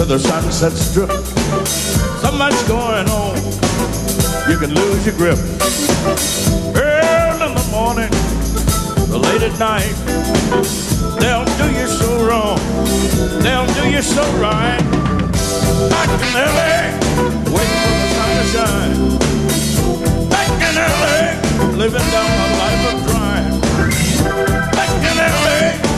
to the Sunset Strip. So much going on, you can lose your grip. Early in the morning, or late at night, they'll do you so wrong, they'll do you so right. Back in L.A., waiting for the sun to shine. Back in L.A., living down a life of crime. Back in L.A.,